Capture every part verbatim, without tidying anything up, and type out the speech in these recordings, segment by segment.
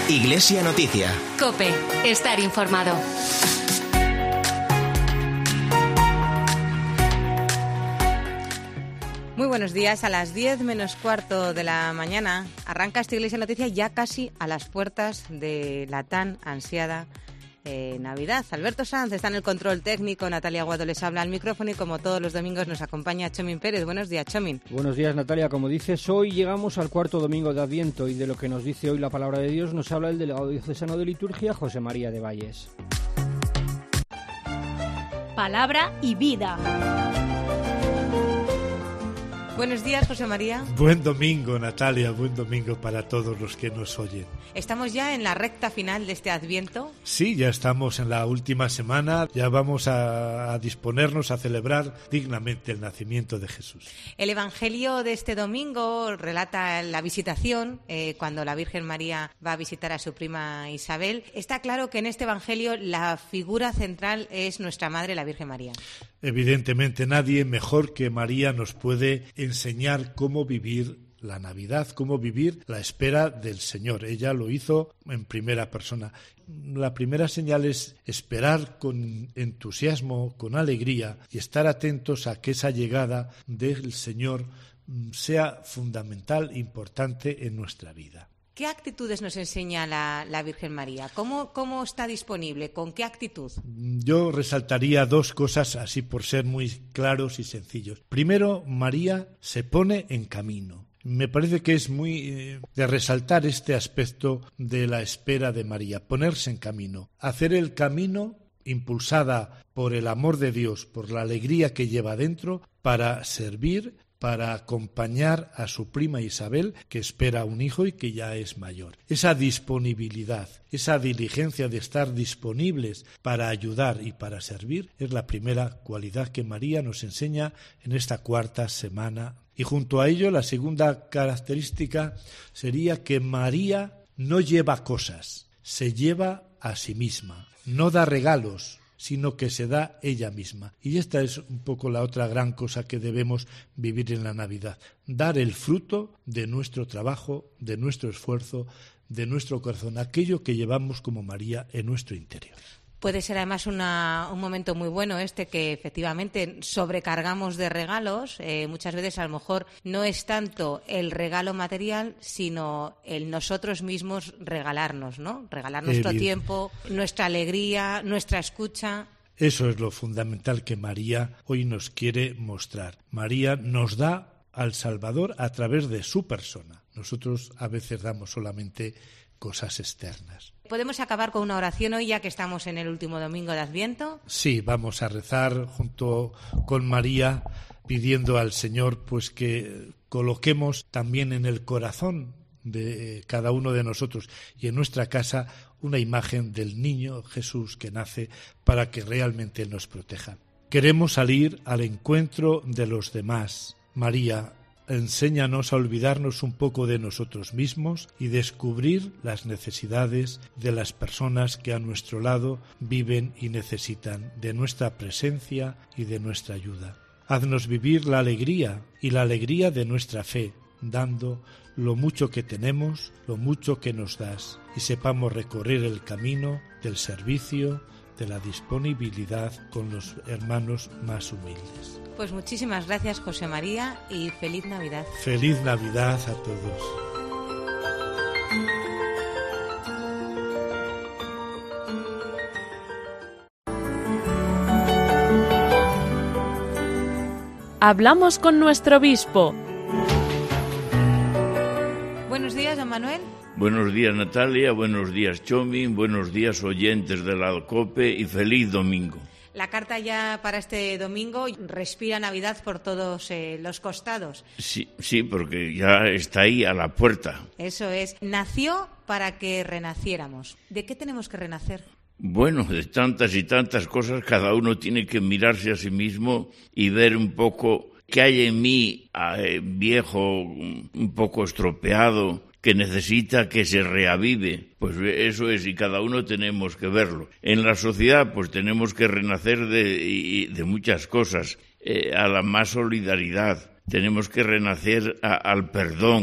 Iglesia Noticia. COPE. Estar informado. Muy buenos días. A las diez menos cuarto de la mañana arranca esta Iglesia Noticia, ya casi a las puertas de la tan ansiada eh, Navidad. Alberto Sanz está en el control técnico, Natalia Aguado les habla al micrófono y como todos los domingos nos acompaña Chomin Pérez. Buenos días, Chomin. Buenos días, Natalia. Como dices, hoy llegamos al cuarto domingo de Adviento y de lo que nos dice hoy la palabra de Dios nos habla el delegado diocesano de liturgia, José María de Valles. Palabra y vida. Buenos días, José María. Buen domingo, Natalia, buen domingo para todos los que nos oyen. ¿Estamos ya en la recta final de este Adviento? Sí, ya estamos en la última semana, ya vamos a, a disponernos a celebrar dignamente el nacimiento de Jesús. El Evangelio de este domingo relata la visitación, eh, cuando la Virgen María va a visitar a su prima Isabel. Está claro que en este Evangelio la figura central es nuestra Madre, la Virgen María. Evidentemente nadie mejor que María nos puede enseñar cómo vivir la Navidad, cómo vivir la espera del Señor. Ella lo hizo en primera persona. La primera señal es esperar con entusiasmo, con alegría y estar atentos a que esa llegada del Señor sea fundamental, importante en nuestra vida. ¿Qué actitudes nos enseña la, la Virgen María? ¿Cómo, ¿Cómo está disponible? ¿Con qué actitud? Yo resaltaría dos cosas así por ser muy claros y sencillos. Primero, María se pone en camino. Me parece que es muy eh, de resaltar este aspecto de la espera de María, ponerse en camino, hacer el camino impulsada por el amor de Dios, por la alegría que lleva dentro, para servir, para acompañar a su prima Isabel, que espera un hijo y que ya es mayor. Esa disponibilidad, esa diligencia de estar disponibles para ayudar y para servir, es la primera cualidad que María nos enseña en esta cuarta semana. Y junto a ello, la segunda característica sería que María no lleva cosas, se lleva a sí misma, no da regalos, sino que se da ella misma. Y esta es un poco la otra gran cosa que debemos vivir en la Navidad, dar el fruto de nuestro trabajo, de nuestro esfuerzo, de nuestro corazón, aquello que llevamos como María en nuestro interior. Puede ser además una, un momento muy bueno este que efectivamente sobrecargamos de regalos. Eh, muchas veces a lo mejor no es tanto el regalo material, sino el nosotros mismos regalarnos, ¿no? Regalar nuestro Evidente. tiempo, nuestra alegría, nuestra escucha. Eso es lo fundamental que María hoy nos quiere mostrar. María nos da al Salvador a través de su persona. Nosotros a veces damos solamente cosas externas. ¿Podemos acabar con una oración hoy, ya que estamos en el último domingo de Adviento? Sí, vamos a rezar junto con María, pidiendo al Señor pues que coloquemos también en el corazón de cada uno de nosotros y en nuestra casa una imagen del niño Jesús que nace para que realmente nos proteja. Queremos salir al encuentro de los demás. María, enséñanos a olvidarnos un poco de nosotros mismos y descubrir las necesidades de las personas que a nuestro lado viven y necesitan de nuestra presencia y de nuestra ayuda. Haznos vivir la alegría y la alegría de nuestra fe, dando lo mucho que tenemos, lo mucho que nos das, y sepamos recorrer el camino del servicio, de la disponibilidad con los hermanos más humildes. Pues muchísimas gracias, José María, y feliz Navidad. Feliz Navidad a todos. Hablamos con nuestro obispo. Buenos días, don Manuel. Buenos días, Natalia, buenos días, Chomin, buenos días, oyentes de la COPE, y feliz domingo. La carta ya para este domingo respira Navidad por todos eh, los costados. Sí, sí, porque ya está ahí a la puerta. Eso es. Nació para que renaciéramos. ¿De qué tenemos que renacer? Bueno, de tantas y tantas cosas, cada uno tiene que mirarse a sí mismo y ver un poco qué hay en mí, eh, viejo, un poco estropeado, que necesita que se reavive. Pues eso es, y cada uno tenemos que verlo. En la sociedad, pues tenemos que renacer de, de muchas cosas, eh, a la más solidaridad. Tenemos que renacer a, al perdón,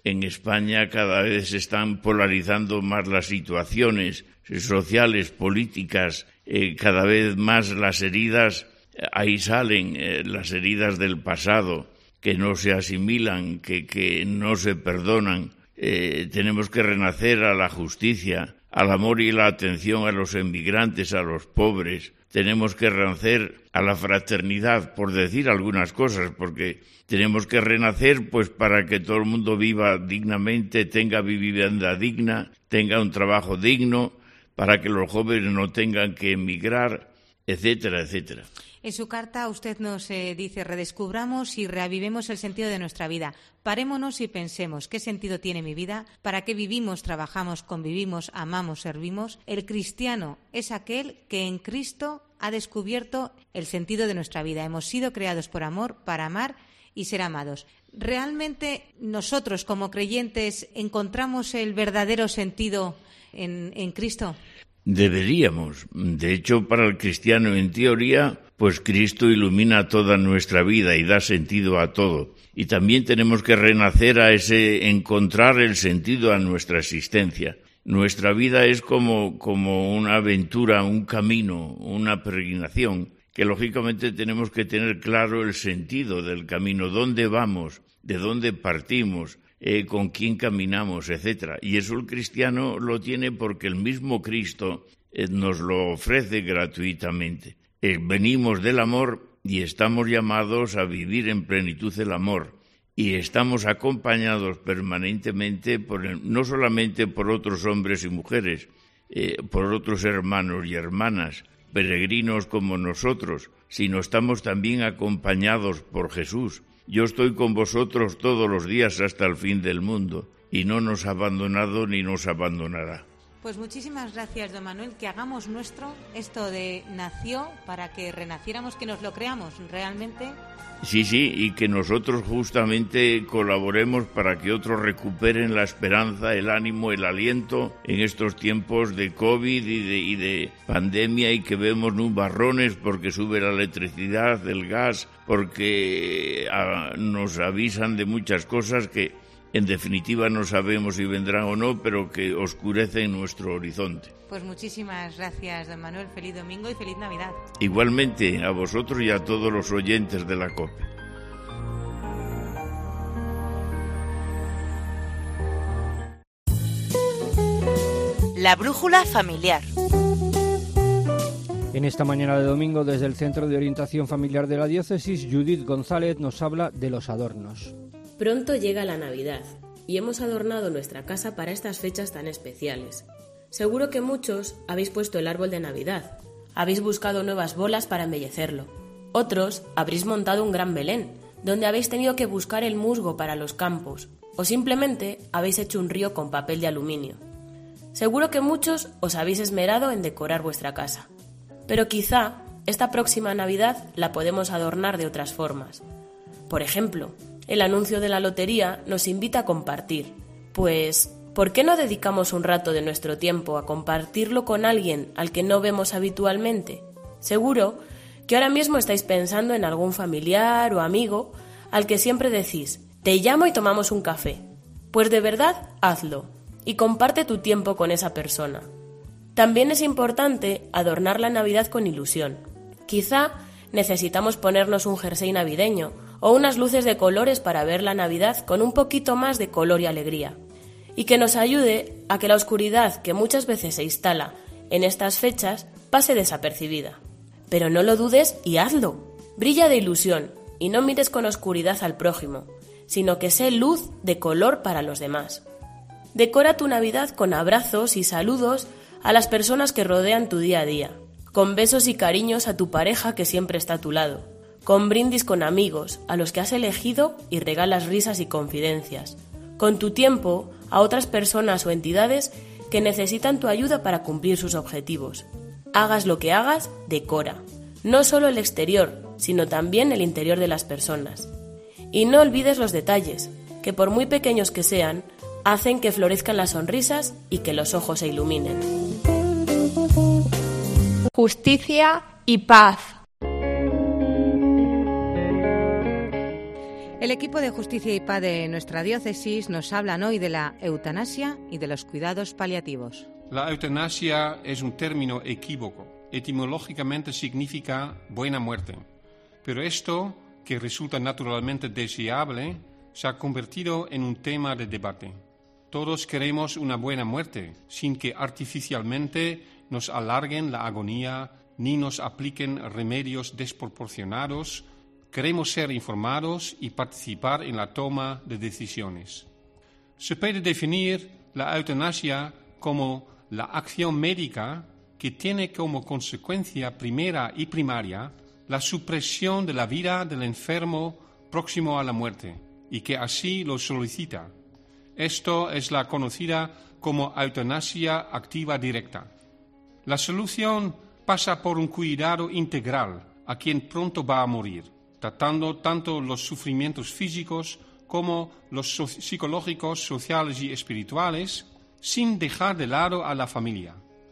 en España cada vez se están polarizando más las situaciones sociales, políticas, eh, cada vez más las heridas, ahí salen eh, las heridas del pasado, que no se asimilan, que, que no se perdonan. Eh, tenemos que renacer a la justicia, al amor y la atención a los emigrantes, a los pobres. Tenemos que renacer a la fraternidad, por decir algunas cosas, porque tenemos que renacer pues para que todo el mundo viva dignamente, tenga vivienda digna, tenga un trabajo digno, para que los jóvenes no tengan que emigrar, etcétera, etcétera. En su carta usted nos eh, dice: redescubramos y reavivemos el sentido de nuestra vida. Parémonos y pensemos qué sentido tiene mi vida, para qué vivimos, trabajamos, convivimos, amamos, servimos. El cristiano es aquel que en Cristo ha descubierto el sentido de nuestra vida. Hemos sido creados por amor, para amar y ser amados. ¿Realmente nosotros como creyentes encontramos el verdadero sentido en, en Cristo? Deberíamos. De hecho, para el cristiano, en teoría, pues Cristo ilumina toda nuestra vida y da sentido a todo. Y también tenemos que renacer a ese, encontrar el sentido a nuestra existencia. Nuestra vida es como, como una aventura, un camino, una peregrinación, que lógicamente tenemos que tener claro el sentido del camino, dónde vamos, de dónde partimos, eh, con quién caminamos, etcétera. Y eso el cristiano lo tiene porque el mismo Cristo eh, nos lo ofrece gratuitamente. Eh, venimos del amor y estamos llamados a vivir en plenitud el amor. Y estamos acompañados permanentemente, por el, no solamente por otros hombres y mujeres, eh, por otros hermanos y hermanas, peregrinos como nosotros, sino estamos también acompañados por Jesús. Yo estoy con vosotros todos los días hasta el fin del mundo, y no nos ha abandonado ni nos abandonará. Pues muchísimas gracias, don Manuel, que hagamos nuestro esto de nació para que renaciéramos, que nos lo creamos realmente. Sí, sí, y que nosotros justamente colaboremos para que otros recuperen la esperanza, el ánimo, el aliento en estos tiempos de COVID y de, y de pandemia, y que vemos nubarrones porque sube la electricidad, el gas, porque a, nos avisan de muchas cosas que en definitiva no sabemos si vendrán o no, pero que oscurecen nuestro horizonte. Pues muchísimas gracias, don Manuel. Feliz domingo y feliz Navidad. Igualmente a vosotros y a todos los oyentes de la COPE. La brújula familiar. En esta mañana de domingo, desde el Centro de Orientación Familiar de la Diócesis, Judith González nos habla de los adornos. Pronto llega la Navidad y hemos adornado nuestra casa para estas fechas tan especiales. Seguro que muchos habéis puesto el árbol de Navidad, habéis buscado nuevas bolas para embellecerlo. Otros habréis montado un gran Belén, donde habéis tenido que buscar el musgo para los campos, o simplemente habéis hecho un río con papel de aluminio. Seguro que muchos os habéis esmerado en decorar vuestra casa. Pero quizá esta próxima Navidad la podemos adornar de otras formas. Por ejemplo, el anuncio de la lotería nos invita a compartir. Pues, ¿por qué no dedicamos un rato de nuestro tiempo a compartirlo con alguien al que no vemos habitualmente? Seguro que ahora mismo estáis pensando en algún familiar o amigo al que siempre decís: te llamo y tomamos un café. Pues de verdad, hazlo y comparte tu tiempo con esa persona. También es importante adornar la Navidad con ilusión. Quizá necesitamos ponernos un jersey navideño o unas luces de colores para ver la Navidad con un poquito más de color y alegría, y que nos ayude a que la oscuridad que muchas veces se instala en estas fechas pase desapercibida. Pero no lo dudes y hazlo. Brilla de ilusión y no mires con oscuridad al prójimo, sino que sé luz de color para los demás. Decora tu Navidad con abrazos y saludos a las personas que rodean tu día a día, con besos y cariños a tu pareja que siempre está a tu lado, con brindis con amigos a los que has elegido y regalas risas y confidencias, con tu tiempo a otras personas o entidades que necesitan tu ayuda para cumplir sus objetivos. Hagas lo que hagas, decora, no solo el exterior, sino también el interior de las personas. Y no olvides los detalles, que por muy pequeños que sean, hacen que florezcan las sonrisas y que los ojos se iluminen. Justicia y paz. El equipo de Justicia y Paz de nuestra diócesis nos hablan hoy de la eutanasia y de los cuidados paliativos. La eutanasia es un término equívoco. Etimológicamente significa buena muerte. Pero esto, que resulta naturalmente deseable, se ha convertido en un tema de debate. Todos queremos una buena muerte, sin que artificialmente nos alarguen la agonía ni nos apliquen remedios desproporcionados. Queremos ser informados y participar en la toma de decisiones. Se puede definir la eutanasia como la acción médica que tiene como consecuencia primera y primaria la supresión de la vida del enfermo próximo a la muerte y que así lo solicita. Esto es la conocida como eutanasia activa directa. La solución pasa por un cuidado integral a quien pronto va a morir, tratando tanto los sufrimientos físicos como los so- psicológicos, sociales y espirituales, sin dejar de lado a la familia.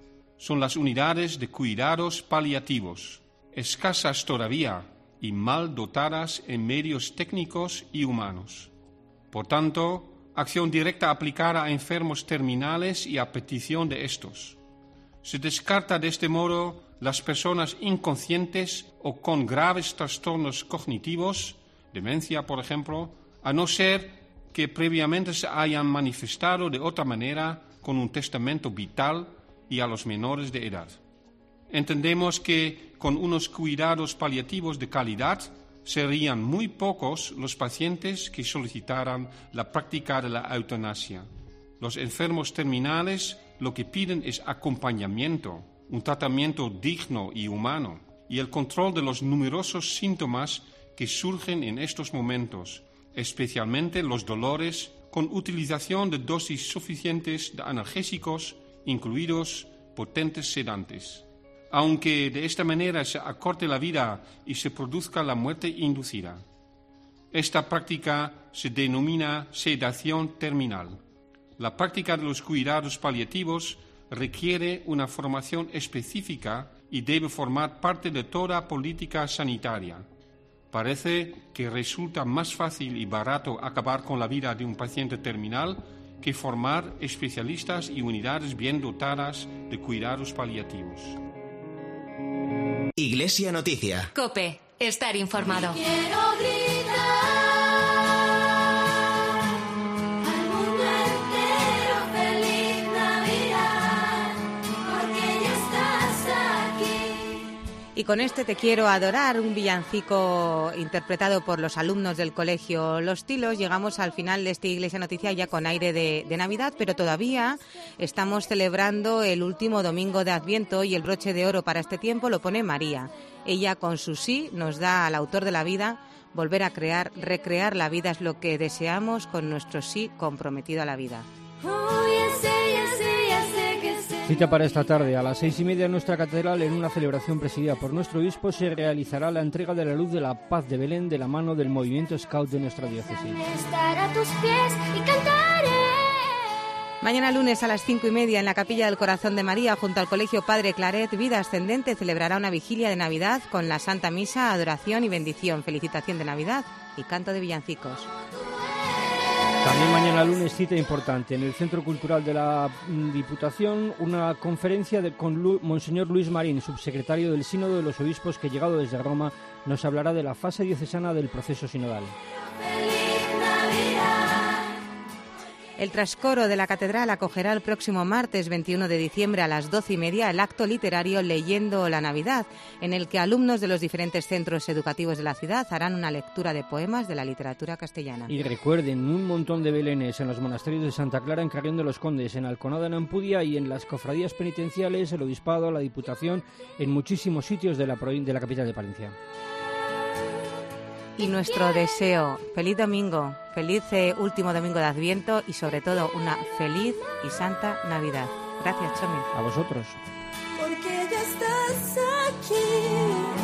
Son las unidades de cuidados paliativos, escasas todavía y mal dotadas en medios técnicos y humanos. Por tanto, acción directa aplicada a enfermos terminales y a petición de estos. Se descarta de este modo las personas inconscientes o con graves trastornos cognitivos, demencia por ejemplo, a no ser que previamente se hayan manifestado de otra manera con un testamento vital y a los menores de edad. Entendemos que con unos cuidados paliativos de calidad serían muy pocos los pacientes que solicitaran la práctica de la eutanasia. Los enfermos terminales lo que piden es acompañamiento, un tratamiento digno y humano, y el control de los numerosos síntomas que surgen en estos momentos, especialmente los dolores, con utilización de dosis suficientes de analgésicos, incluidos potentes sedantes. Aunque de esta manera se acorte la vida y se produzca la muerte inducida. Esta práctica se denomina sedación terminal. La práctica de los cuidados paliativos requiere una formación específica y debe formar parte de toda política sanitaria. Parece que resulta más fácil y barato acabar con la vida de un paciente terminal que formar especialistas y unidades bien dotadas de cuidados paliativos. Iglesia Noticia. COPE. Estar informado. Quiero gritar al mundo entero feliz Navidad, porque ya estás aquí. Y con este Te quiero adorar, un villancico interpretado por los alumnos del colegio Los Tilos, llegamos al final de esta Iglesia Noticia ya con aire de, de Navidad, pero todavía estamos celebrando el último domingo de Adviento y el broche de oro para este tiempo lo pone María. Ella con su sí nos da al autor de la vida volver a crear, recrear la vida es lo que deseamos con nuestro sí comprometido a la vida. Oh, ya sé, ya sé, ya sé que sé. Cita para esta tarde a las seis y media en nuestra catedral, en una celebración presidida por nuestro obispo, se realizará la entrega de la luz de la paz de Belén de la mano del movimiento Scout de nuestra diócesis. Estar a tus pies y cantaré. Mañana lunes a las cinco y media en la Capilla del Corazón de María, junto al Colegio Padre Claret, Vida Ascendente celebrará una vigilia de Navidad con la Santa Misa, adoración y bendición, felicitación de Navidad y canto de villancicos. También mañana lunes, cita importante en el Centro Cultural de la Diputación, una conferencia de, con Lu, Monseñor Luis Marín, subsecretario del Sínodo de los Obispos, que llegado desde Roma nos hablará de la fase diocesana del proceso sinodal. El trascoro de la Catedral acogerá el próximo martes veintiuno de diciembre a las doce y media el acto literario Leyendo la Navidad, en el que alumnos de los diferentes centros educativos de la ciudad harán una lectura de poemas de la literatura castellana. Y recuerden, un montón de belenes en los monasterios de Santa Clara, en Carrión de los Condes, en Alconada, en Ampudia, y en las cofradías penitenciales, el Obispado, la Diputación, en muchísimos sitios de la, de la capital de Palencia. Y nuestro deseo, feliz domingo, feliz eh, último domingo de Adviento y sobre todo una feliz y santa Navidad. Gracias, Chomi. A vosotros. Porque ya estás aquí.